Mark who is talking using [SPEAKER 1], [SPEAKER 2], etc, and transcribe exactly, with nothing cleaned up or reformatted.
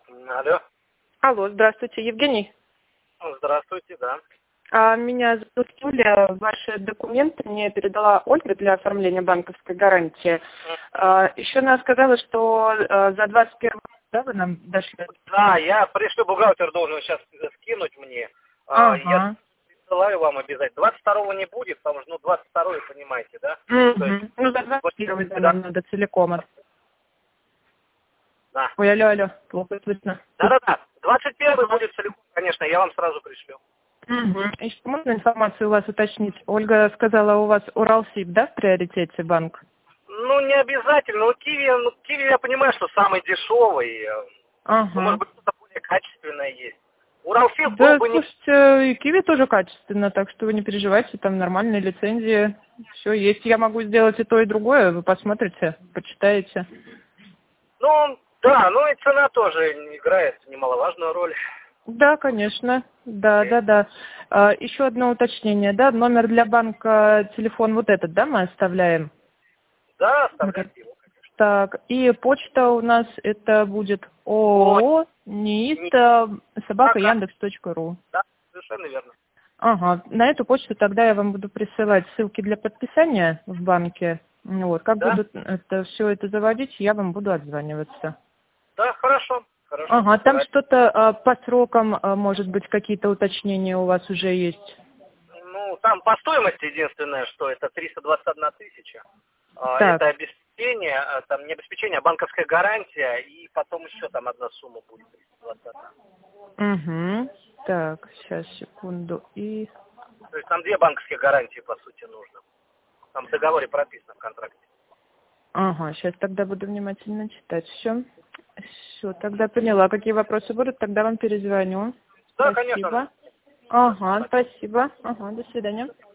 [SPEAKER 1] Алло.
[SPEAKER 2] Алло, здравствуйте, Евгений.
[SPEAKER 1] Здравствуйте, да.
[SPEAKER 2] А, Меня зовут Юля. Ваши документы мне передала Ольга для оформления банковской гарантии. А, Еще она сказала, что а, за двадцать первый год, да, вы нам дошли?
[SPEAKER 1] Да, я пришлю, бухгалтер должен сейчас скинуть мне. А, Я
[SPEAKER 2] Ага.
[SPEAKER 1] присылаю вам обязательно. двадцать второго не будет, потому что, ну, двадцать второе, понимаете, да? То есть,
[SPEAKER 2] Угу. Ну, за двадцать первый, да,
[SPEAKER 1] да,
[SPEAKER 2] нам надо целиком. от-
[SPEAKER 1] да.
[SPEAKER 2] Ой, алло, алло, плохо слышно.
[SPEAKER 1] Да-да-да. двадцать первый
[SPEAKER 2] Ага.
[SPEAKER 1] будет целиком, конечно, я вам сразу пришлю.
[SPEAKER 2] Угу. Еще можно информацию у вас уточнить? Ольга сказала, у вас Уралсиб, да, в приоритете банк?
[SPEAKER 1] Ну, не обязательно. Ну, Киви, ну, Киви я понимаю, что самый дешевый. э, Ну, может
[SPEAKER 2] Ага.
[SPEAKER 1] быть, что-то более качественное есть. Уралсиб был
[SPEAKER 2] Да,
[SPEAKER 1] бы не...
[SPEAKER 2] слушайте, и Киви тоже качественно, так что вы не переживайте, там нормальные лицензии, все есть. Я могу сделать и то, и другое, вы посмотрите, почитаете.
[SPEAKER 1] Ну, да, ну и цена тоже играет немаловажную роль.
[SPEAKER 2] Да, конечно, да, да, да. А, еще одно уточнение, да, номер для банка, телефон вот этот, да, мы оставляем?
[SPEAKER 1] Да,
[SPEAKER 2] На кар-
[SPEAKER 1] оставляйте его, конечно.
[SPEAKER 2] Так, и почта у нас это будет
[SPEAKER 1] О,
[SPEAKER 2] ООО
[SPEAKER 1] не
[SPEAKER 2] НИИТ собака
[SPEAKER 1] пока.
[SPEAKER 2] яндекс точка ру.
[SPEAKER 1] Да, совершенно верно.
[SPEAKER 2] Ага, на эту почту тогда я вам буду присылать ссылки для подписания в банке. Ну вот, как
[SPEAKER 1] Да?
[SPEAKER 2] буду это все это заводить, я вам буду отзваниваться.
[SPEAKER 1] Да, хорошо. Хорошо,
[SPEAKER 2] Ага, там
[SPEAKER 1] присылайте.
[SPEAKER 2] что-то а, по срокам, а, может быть, какие-то уточнения у вас уже есть.
[SPEAKER 1] Ну, там по стоимости единственное, что это триста двадцать одна тысяча. А,
[SPEAKER 2] Так,
[SPEAKER 1] Это обеспечение, а, там не обеспечение, а банковская гарантия, и потом еще там одна сумма будет триста двадцать одна.
[SPEAKER 2] угу. Так, сейчас, секунду. И...
[SPEAKER 1] То есть там две банковские гарантии, по сути, нужно. Там в договоре прописано в контракте.
[SPEAKER 2] Ага, сейчас тогда буду внимательно читать. Все. Все, тогда поняла. Какие вопросы будут, тогда вам перезвоню.
[SPEAKER 1] Да, конечно.
[SPEAKER 2] Спасибо. Ага, спасибо. Ага, до свидания.